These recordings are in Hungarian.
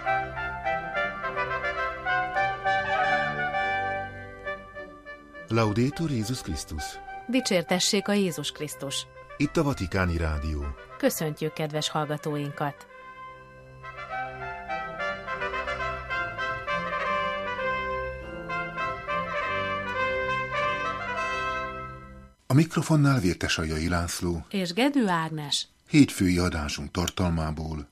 Laudetur Jézus Krisztus! Dicsértessék a Jézus Krisztus! Itt a Vatikáni Rádió. Köszöntjük kedves hallgatóinkat! A mikrofonnál Vértesajai László és Gedő Ágnes. Hétfői adásunk tartalmából.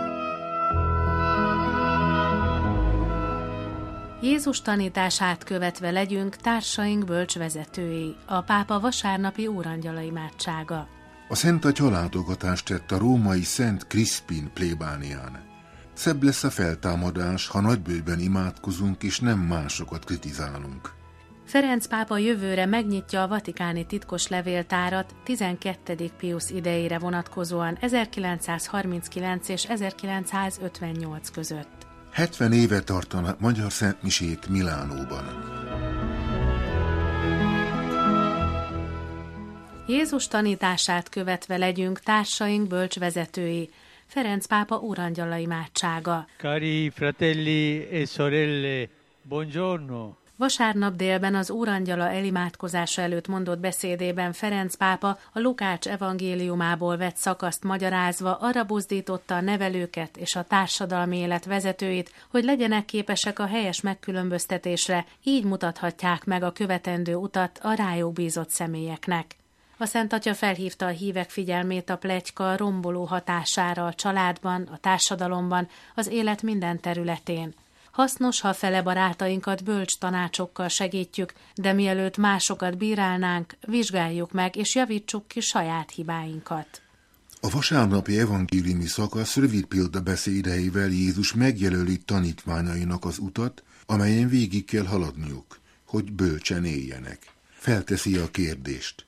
Jézus tanítását követve legyünk társaink bölcsvezetői, a pápa vasárnapi órangyala imádsága. A Szent Atya látogatást tett a római Szent Crispin plébánián. Szebb lesz a feltámadás, ha nagybőjben imádkozunk és nem másokat kritizálunk. Ferenc pápa jövőre megnyitja a vatikáni titkos levéltárat 12. Piusz idejére vonatkozóan 1939 és 1958 között. 70 éve tartanak magyar szentmisét Milánóban. Jézus tanítását követve legyünk társaink bölcsvezetői. Ferenc pápa órangyala imádsága. Cari fratelli e sorelle, buongiorno. Vasárnap délben az órangyala elimádkozása előtt mondott beszédében Ferenc pápa a Lukács evangéliumából vett szakaszt magyarázva arra buzdította a nevelőket és a társadalmi élet vezetőit, hogy legyenek képesek a helyes megkülönböztetésre, így mutathatják meg a követendő utat a rájuk bízott személyeknek. A Szent Atya felhívta a hívek figyelmét a pletyka romboló hatására a családban, a társadalomban, az élet minden területén. Hasznos, ha fele barátainkat bölcs tanácsokkal segítjük, de mielőtt másokat bírálnánk, vizsgáljuk meg és javítsuk ki saját hibáinkat. A vasárnapi evangéliumi szakasz rövid példabeszédeivel Jézus megjelöli tanítványainak az utat, amelyen végig kell haladniuk, hogy bölcsen éljenek. Felteszi a kérdést.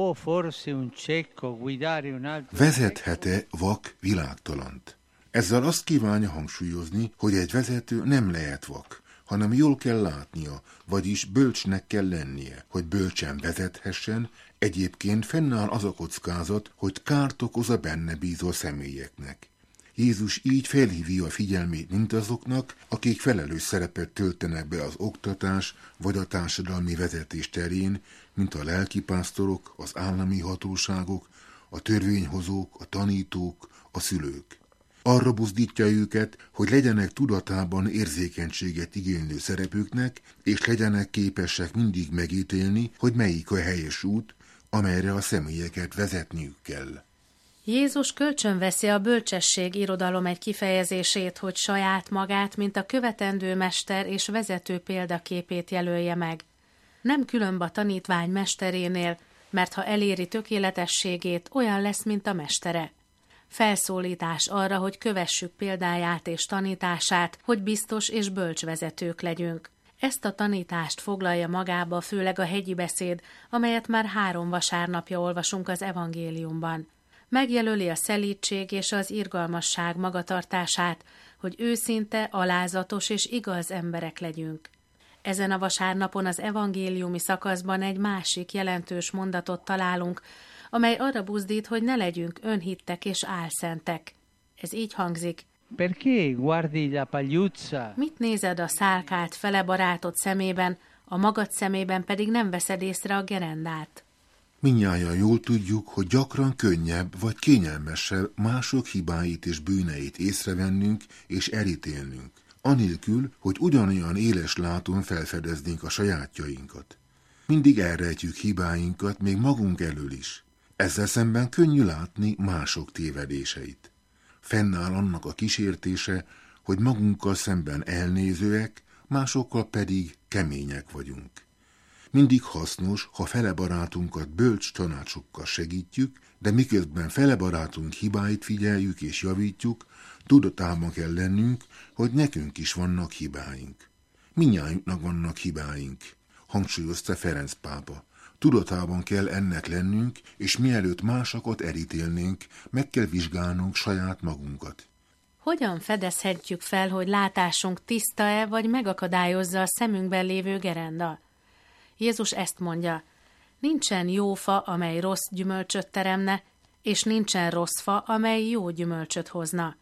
Vezethet-e vak világtalant? Ezzel azt kívánja hangsúlyozni, hogy egy vezető nem lehet vak, hanem jól kell látnia, vagyis bölcsnek kell lennie, hogy bölcsen vezethessen, egyébként fennáll az a kockázat, hogy kárt okoz a benne bízó személyeknek. Jézus így felhívja a figyelmét mindazoknak, akik felelős szerepet töltenek be az oktatás vagy a társadalmi vezetés terén, mint a lelkipásztorok, az állami hatóságok, a törvényhozók, a tanítók, a szülők. Arra buzdítja őket, hogy legyenek tudatában érzékenységet igénylő szerepüknek, és legyenek képesek mindig megítélni, hogy melyik a helyes út, amelyre a személyeket vezetniük kell. Jézus kölcsönveszi a bölcsesség irodalom egy kifejezését, hogy saját magát, mint a követendő mester és vezető példaképét jelölje meg. Nem különb a tanítvány mesterénél, mert ha eléri tökéletességét, olyan lesz, mint a mestere. Felszólítás arra, hogy kövessük példáját és tanítását, hogy biztos és bölcs vezetők legyünk. Ezt a tanítást foglalja magába főleg a hegyi beszéd, amelyet már 3 vasárnapja olvasunk az evangéliumban. Megjelöli a szelídség és az irgalmasság magatartását, hogy őszinte, alázatos és igaz emberek legyünk. Ezen a vasárnapon az evangéliumi szakaszban egy másik jelentős mondatot találunk, amely arra buzdít, hogy ne legyünk önhittek és álszentek. Ez így hangzik. Perché guardi la pagliuzza? Mit nézed a szálkált fele barátot szemében, a magad szemében pedig nem veszed észre a gerendát? Mindnyájan jól tudjuk, hogy gyakran könnyebb vagy kényelmesebb mások hibáit és bűneit észrevennünk és elítélnünk, anélkül, hogy ugyanolyan éles látón felfedeznénk a sajátjainkat. Mindig elrejtjük hibáinkat még magunk elől is. Ezzel szemben könnyű látni mások tévedéseit. Fennáll annak a kísértése, hogy magunkkal szemben elnézőek, másokkal pedig kemények vagyunk. Mindig hasznos, ha fele barátunkat bölcs tanácsokkal segítjük, de miközben fele barátunk hibáit figyeljük és javítjuk, tudatában kell lennünk, hogy nekünk is vannak hibáink. Mindnyájunknak vannak hibáink, hangsúlyozta Ferenc pápa. Tudatában kell ennek lennünk, és mielőtt másokat elítélnénk, meg kell vizsgálnunk saját magunkat. Hogyan fedezhetjük fel, hogy látásunk tiszta-e, vagy megakadályozza a szemünkben lévő gerenda? Jézus ezt mondja, nincsen jó fa, amely rossz gyümölcsöt teremne, és nincsen rossz fa, amely jó gyümölcsöt hozna.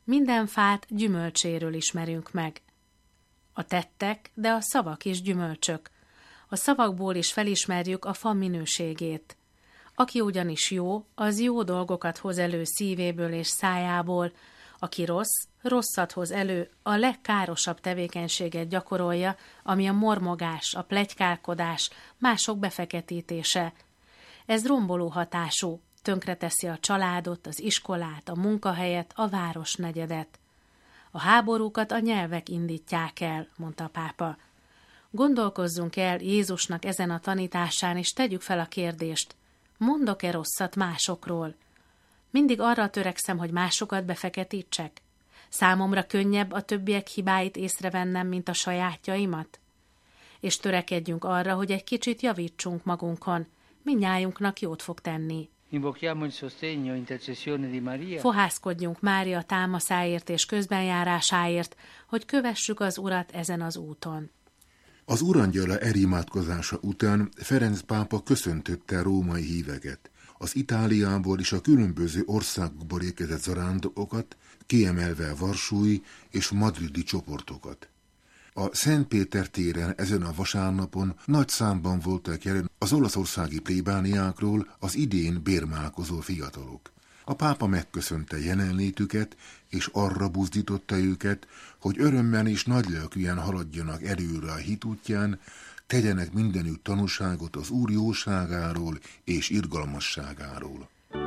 Minden fát gyümölcséről ismerünk meg. A tettek, de a szavak is gyümölcsök. A szavakból is felismerjük a fa minőségét. Aki ugyanis jó, az jó dolgokat hoz elő szívéből és szájából, aki rossz, rosszat hoz elő, a legkárosabb tevékenységet gyakorolja, ami a mormogás, a pletykálkodás, mások befeketítése. Ez romboló hatású, tönkreteszi a családot, az iskolát, a munkahelyet, a városnegyedet. A háborúkat a nyelvek indítják el, mondta a pápa. Gondolkozzunk el Jézusnak ezen a tanításán, és tegyük fel a kérdést, mondok-e rosszat másokról? Mindig arra törekszem, hogy másokat befeketítsek? Számomra könnyebb a többiek hibáit észrevennem, mint a sajátjaimat? És törekedjünk arra, hogy egy kicsit javítsunk magunkon, mindnyájunknak jót fog tenni. Invochiamo il sostegno, intercessione di Maria. Fohászkodjunk Mária támaszáért és közbenjárásáért, hogy kövessük az Urat ezen az úton. Az Urangyala erimádkozása után Ferenc pápa köszöntötte római híveket, az Itáliából és a különböző országokból érkezett zarándokokat, kiemelve a varsói és madridi csoportokat. A Szent Péter téren ezen a vasárnapon nagy számban voltak jelen az olaszországi plébániákról az idén bérmálkozó fiatalok. A pápa megköszönte jelenlétüket, és arra buzdította őket, hogy örömmel és nagylelkűen haladjanak előre a hit útján, tegyenek mindenütt tanúságot az Úr jóságáról és irgalmasságáról.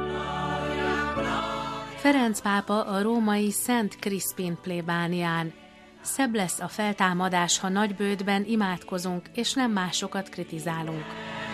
Ferenc pápa a római Szent Crispin plébánián. Szebb lesz a feltámadás, ha nagybőtben imádkozunk, és nem másokat kritizálunk.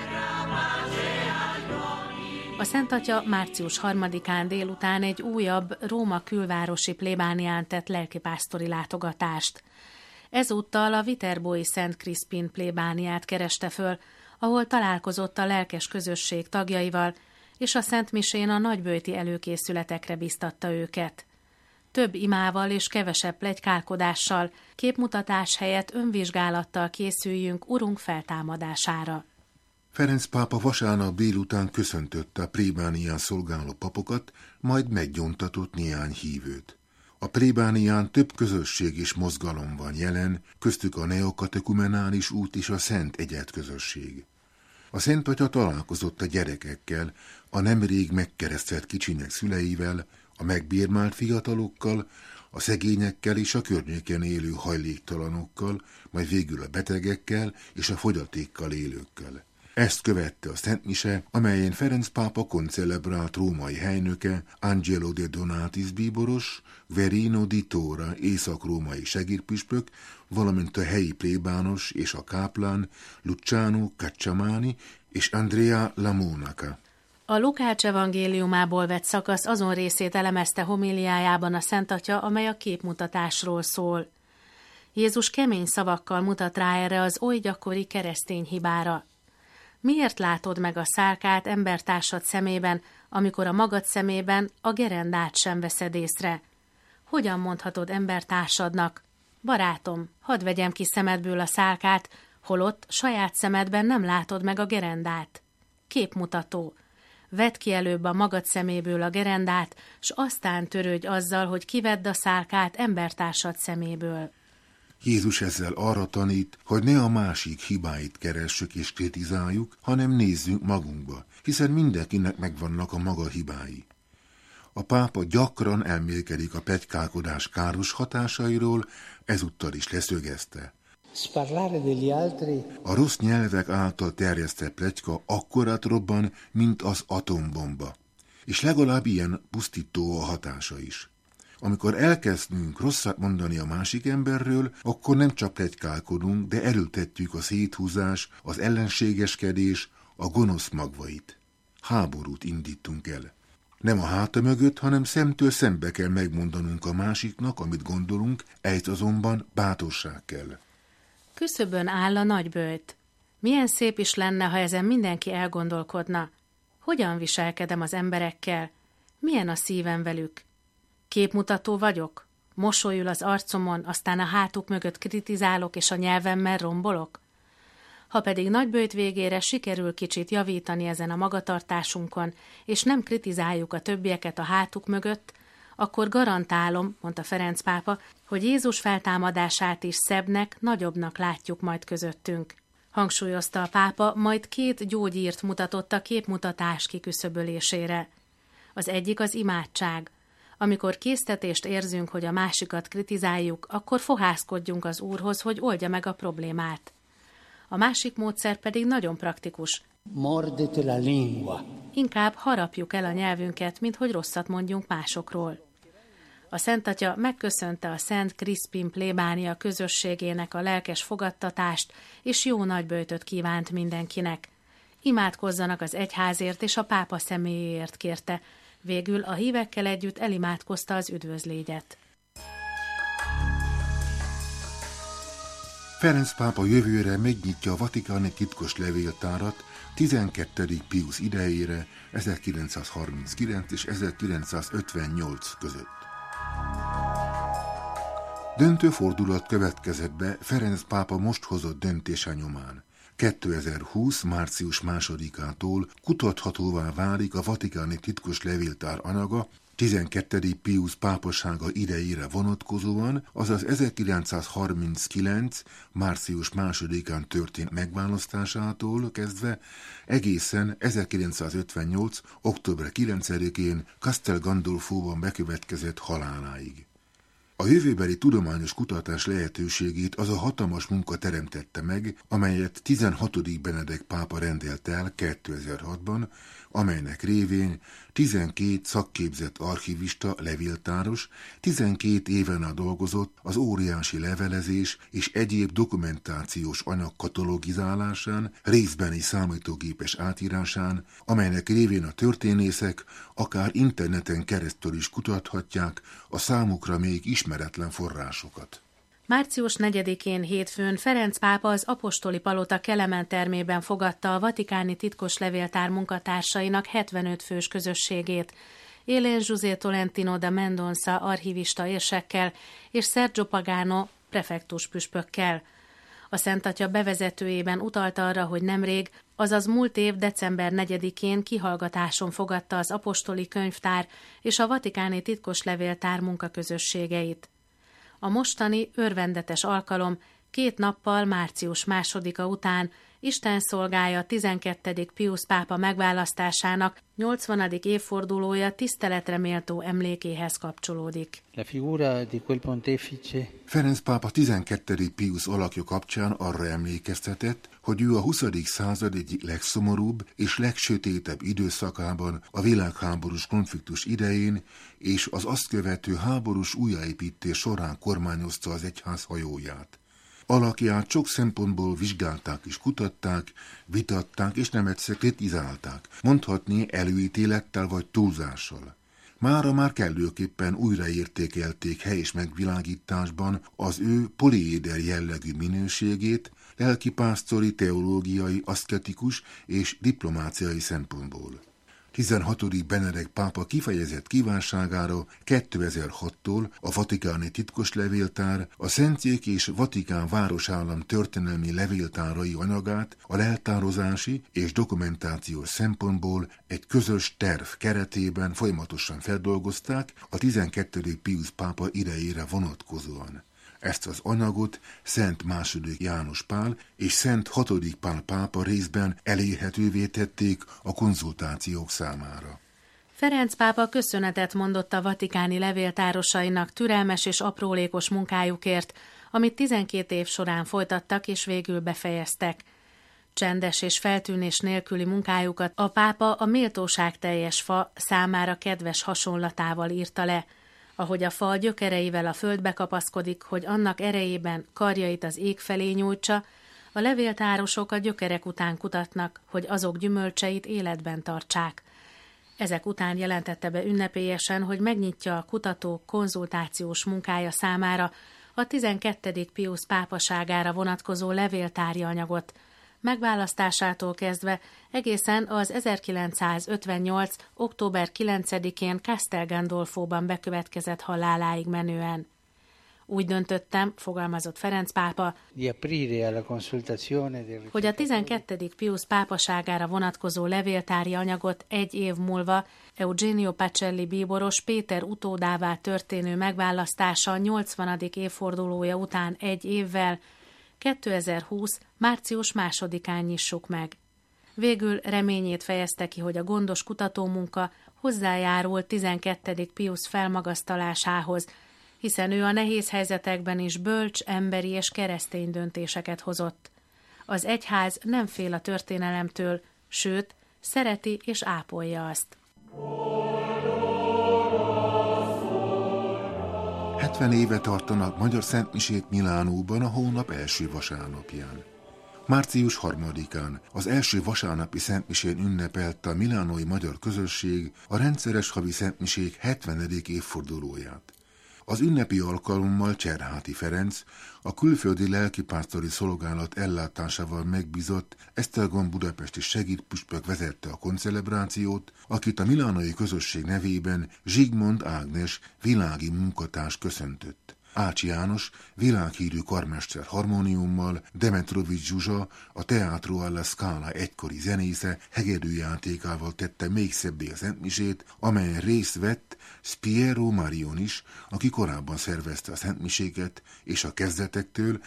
A Szent Atya március 3-án délután egy újabb Róma külvárosi plébánián tett lelkipásztori látogatást. Ezúttal a Viterbói Szent Crispin plébániát kereste föl, ahol találkozott a lelkes közösség tagjaival, és a szentmisén a nagybőti előkészületekre biztatta őket. Több imával és kevesebb pletykálkodással, képmutatás helyett önvizsgálattal készüljünk Urunk feltámadására. Ferenc pápa vasárnap délután köszöntötte a plébánián szolgáló papokat, majd meggyóntatott néhány hívőt. A plébánián több közösség és mozgalom van jelen, köztük a neokatekumenális út és a Szent Egyed közösség. A Szent Atya találkozott a gyerekekkel, a nemrég megkeresztelt kicsinyek szüleivel, a megbírmált fiatalokkal, a szegényekkel és a környéken élő hajléktalanokkal, majd végül a betegekkel és a fogyatékkal élőkkel. Ezt követte a szentmise, amelyen Ferenc pápa koncelebrált római helynöke, Angelo de Donatis bíboros, Verino di Tora észak-római segédpüspök, valamint a helyi plébános és a káplán Luciano Cacciamani és Andrea La Monaca. A Lukács evangéliumából vett szakasz azon részét elemezte homiliájában a Szent Atya, amely a képmutatásról szól. Jézus kemény szavakkal mutat rá erre az oly gyakori keresztény hibára. Miért látod meg a szálkát embertársad szemében, amikor a magad szemében a gerendát sem veszed észre? Hogyan mondhatod embertársadnak? Barátom, hadd vegyem ki szemedből a szálkát, holott saját szemedben nem látod meg a gerendát. Képmutató. Vedd ki előbb a magad szeméből a gerendát, s aztán törődj azzal, hogy kivedd a szálkát embertársad szeméből. Jézus ezzel arra tanít, hogy ne a másik hibáit keressük és kritizáljuk, hanem nézzünk magunkba, hiszen mindenkinek megvannak a maga hibái. A pápa gyakran elmélkedik a pletykálkodás káros hatásairól, ezúttal is leszögezte. A rossz nyelvek által terjesztett pletyka akkorát robban, mint az atombomba, és legalább ilyen pusztító a hatása is. Amikor elkezdünk rosszat mondani a másik emberről, akkor nem csak pletykálkodunk, de erőltetjük a széthúzás, az ellenségeskedés, a gonosz magvait. Háborút indítunk el. Nem a háta mögött, hanem szemtől szembe kell megmondanunk a másiknak, amit gondolunk, ehhez azonban bátorság kell. Küszöbön áll a nagyböjt. Milyen szép is lenne, ha ezen mindenki elgondolkodna. Hogyan viselkedem az emberekkel? Milyen a szívem velük? Képmutató vagyok? Mosolyul az arcomon, aztán a hátuk mögött kritizálok, és a nyelvemmel rombolok? Ha pedig nagyböjt végére sikerül kicsit javítani ezen a magatartásunkon, és nem kritizáljuk a többieket a hátuk mögött, akkor garantálom, mondta Ferenc pápa, hogy Jézus feltámadását is szebbnek, nagyobbnak látjuk majd közöttünk. Hangsúlyozta a pápa, majd 2 gyógyírt mutatott a képmutatás kiküszöbölésére. Az egyik az imádság. Amikor késztetést érzünk, hogy a másikat kritizáljuk, akkor fohászkodjunk az Úrhoz, hogy oldja meg a problémát. A másik módszer pedig nagyon praktikus. Mordete la lingua. Inkább harapjuk el a nyelvünket, mint hogy rosszat mondjunk másokról. A Szent Atya megköszönte a Szent Crispin plébánia közösségének a lelkes fogadtatást, és jó nagyböjtöt kívánt mindenkinek. Imádkozzanak az egyházért és a pápa személyéért kérte. Végül a hívekkel együtt elimádkozta az üdvözlégyet. Ferenc pápa jövőre megnyitja a vatikáni titkos levéltárat 12. Piusz idejére 1939 és 1958 között. Döntő fordulat következett be Ferenc pápa most hozott döntése nyomán. 2020. március 2-ától kutathatóvá válik a vatikáni titkos levéltár anyaga 12. Piusz pápasága idejére vonatkozóan, azaz 1939. március 2-án történt megválasztásától kezdve egészen 1958. október 9-én Castel Gandolfóban bekövetkezett haláláig. A jövőbeli tudományos kutatás lehetőségét az a hatalmas munka teremtette meg, amelyet 16. Benedek pápa rendelt el 2006-ban, amelynek révén 12 szakképzett archivista, levéltáros 12 éven át dolgozott az óriási levelezés és egyéb dokumentációs anyag katalogizálásán, részbeni számítógépes átírásán, amelynek révén a történészek akár interneten keresztül is kutathatják a számukra még ismeretlen forrásokat. Március 4-én hétfőn Ferenc pápa az apostoli palota Kelemen termében fogadta a vatikáni titkos levéltár munkatársainak 75 fős közösségét, Élén José Tolentino da Mendonça archivista érsekkel és Sergio Pagano prefektus püspökkel. A Szent Atya bevezetőjében utalt arra, hogy nemrég, azaz múlt év december 4-én kihallgatáson fogadta az apostoli könyvtár és a vatikáni titkos levéltár munkaközösségeit. A mostani örvendetes alkalom 2 nappal március 2-a után Isten szolgája 12. Piusz pápa megválasztásának 80. évfordulója tiszteletre méltó emlékéhez kapcsolódik. La figura di quel pontefice. Ferenc pápa 12. Piusz alakja kapcsán arra emlékeztetett, hogy ő a 20. század egyik legszomorúbb és legsötétebb időszakában, a világháborús konfliktus idején és az azt követő háborús újjáépítés során kormányozta az egyház hajóját. Alakját sok szempontból vizsgálták és kutatták, vitatták és nem egyszer kritizálták, mondhatni előítélettel vagy túlzással. Mára már kellőképpen újraértékelték helyes megvilágításban az ő poliéder jellegű minőségét, lelkipásztori, teológiai, aszketikus és diplomáciai szempontból. 16. Benedek pápa kifejezett kívánságára 2006-tól a vatikáni titkos levéltár, a Szentszék és Vatikán városállam történelmi levéltárai anyagát a leltározási és dokumentációs szempontból egy közös terv keretében folyamatosan feldolgozták a 12. Piusz pápa idejére vonatkozóan. Ezt az anyagot Szent II. János Pál és Szent VI. Pál pápa részben elérhetővé tették a konzultációk számára. Ferenc pápa köszönetet mondott a vatikáni levéltárosainak türelmes és aprólékos munkájukért, amit 12 év során folytattak és végül befejeztek. Csendes és feltűnés nélküli munkájukat a pápa a méltóságteljes fa számára kedves hasonlatával írta le, ahogy a fa gyökereivel a földbe kapaszkodik, hogy annak erejében karjait az ég felé nyújtsa, a levéltárosok a gyökerek után kutatnak, hogy azok gyümölcseit életben tartsák. Ezek után jelentette be ünnepélyesen, hogy megnyitja a kutatók konzultációs munkája számára a 12. Piusz pápaságára vonatkozó levéltári anyagot, megválasztásától kezdve egészen az 1958. október 9-én Castel Gandolfóban bekövetkezett haláláig menően. Úgy döntöttem, fogalmazott Ferenc pápa, hogy a 12. Piusz pápaságára vonatkozó levéltári anyagot 1 év múlva Eugenio Pacelli bíboros Péter utódává történő megválasztása 80. évfordulója után 1 évvel, 2020. március 2-án nyissuk meg. Végül reményét fejezte ki, hogy a gondos kutatómunka hozzájárul 12. Piusz felmagasztalásához, hiszen ő a nehéz helyzetekben is bölcs, emberi és keresztény döntéseket hozott. Az egyház nem fél a történelemtől, sőt, szereti és ápolja azt. 70 éve tartanak magyar szentmisét Milánóban a hónap első vasárnapján. Március 3-án, az első vasárnapi szentmisén ünnepelte a milánói magyar közösség a rendszeres havi szentmisék 70. évfordulóját. Az ünnepi alkalommal Cserháti Ferenc, a külföldi lelkipásztori szolgálat ellátásával megbízott Esztergom budapesti segédpüspök vezette a koncelebrációt, akit a milánói közösség nevében Zsigmond Ágnes világi munkatárs köszöntött. Ács János világhírű karmester harmóniummal, Demetrovics Zsuzsa, a Teatro alla Scala egykori zenésze hegedűjátékával tette még szebbé a szentmisét, amelyen részt vett Spiero Marion is, aki korábban szervezte a szentmiséket, és a kezdetektől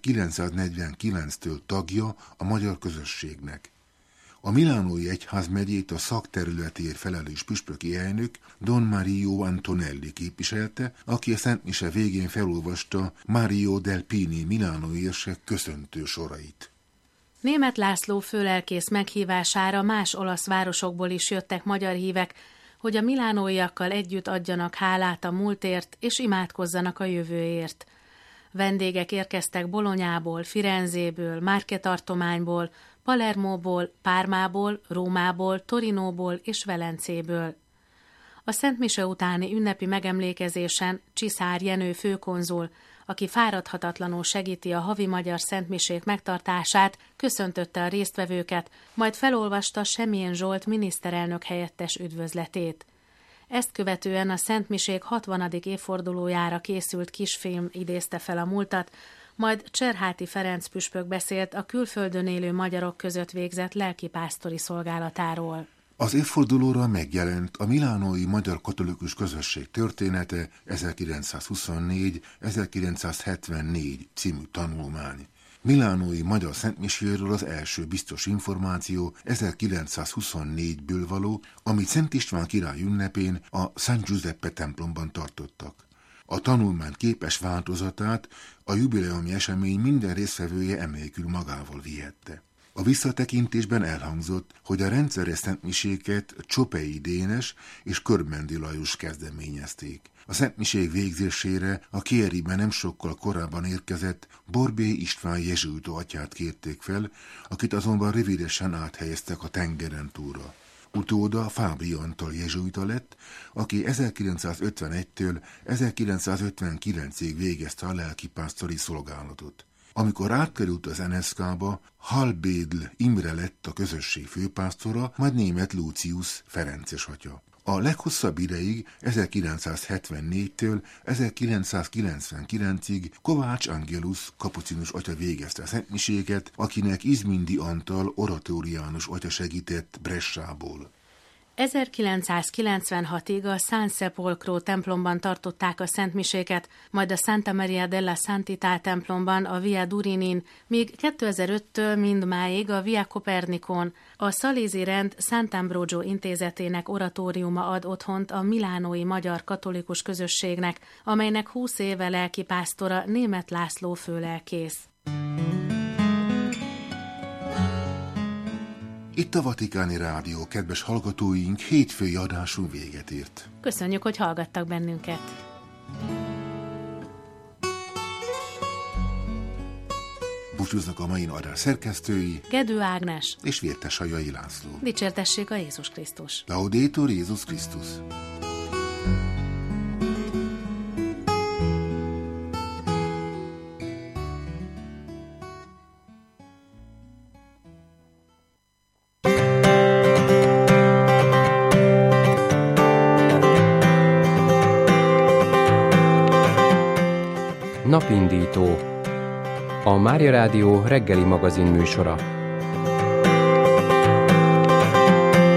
1949-től tagja a magyar közösségnek. A milánói egyházmegyét a szakterületéért felelős püspöki elnök Don Mario Antonelli képviselte, aki a szentmise végén felolvasta Mario del Pini milánói érsek köszöntő sorait. Németh László főlelkész meghívására más olasz városokból is jöttek magyar hívek, hogy a milánóiakkal együtt adjanak hálát a múltért és imádkozzanak a jövőért. Vendégek érkeztek Bolonyából, Firenzéből, Marche tartományból, Palermóból, Pármából, Rómából, Torinóból és Velencéből. A szentmise utáni ünnepi megemlékezésen Csiszár Jenő főkonzul, aki fáradhatatlanul segíti a havi magyar szentmisék megtartását, köszöntötte a résztvevőket, majd felolvasta Semjén Zsolt miniszterelnök helyettes üdvözletét. Ezt követően a szentmisék 60. évfordulójára készült kisfilm idézte fel a múltat, majd Cserháti Ferenc püspök beszélt a külföldön élő magyarok között végzett lelkipásztori szolgálatáról. Az évfordulóra megjelent a milánói magyar katolikus közösség története 1924-1974 című tanulmány. Milánói magyar szentmiséről az első biztos információ 1924-ből való, amit Szent István király ünnepén a San Giuseppe templomban tartottak. A tanulmány képes változatát a jubileumi esemény minden résztvevője emlékül magával vihette. A visszatekintésben elhangzott, hogy a rendszeres szentmiséket Csopei Dénes és Körmendi Lajos kezdeményezték. A szentmisék végzésére a Chieribe nem sokkal korábban érkezett Borbély István jezsuita atyát kérték fel, akit azonban rövidesen áthelyeztek a tengeren túlra. Utóda Fábri Antal jezsuita lett, aki 1951-től 1959-ig végezte a lelkipásztori szolgálatot. Amikor átkerült az NSZK-ba, Halbédl Imre lett a közösség főpásztora, majd Németh Lucius ferences atya. A leghosszabb ideig, 1974-től 1999-ig Kovács Angelus kapucinus atya végezte a szentmiséket, akinek Izmindi Antal oratóriánus atya segített Bressából. 1996-ig a San Sepolcro templomban tartották a szentmiséket, majd a Santa Maria della Santità templomban a Via Durinin, míg 2005-től mindmáig a Via Copernicon, a szalézi rend Sant'Ambrogio intézetének oratóriuma ad otthont a milánói magyar katolikus közösségnek, amelynek 20 éve lelkipásztora Németh László főlelkész. Itt a Vatikáni Rádió, kedves hallgatóink, hétfői adásunk véget ért. Köszönjük, hogy hallgattak bennünket. Búcsúznak a mai adás szerkesztői, Gedő Ágnes és Vértesajai László. Dicsértessék a Jézus Krisztus. Laudetur Jézus Krisztus. Napindító, a Mária Rádió reggeli magazin műsora.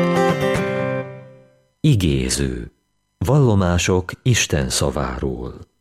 Igéző. Vallomások Isten szaváról.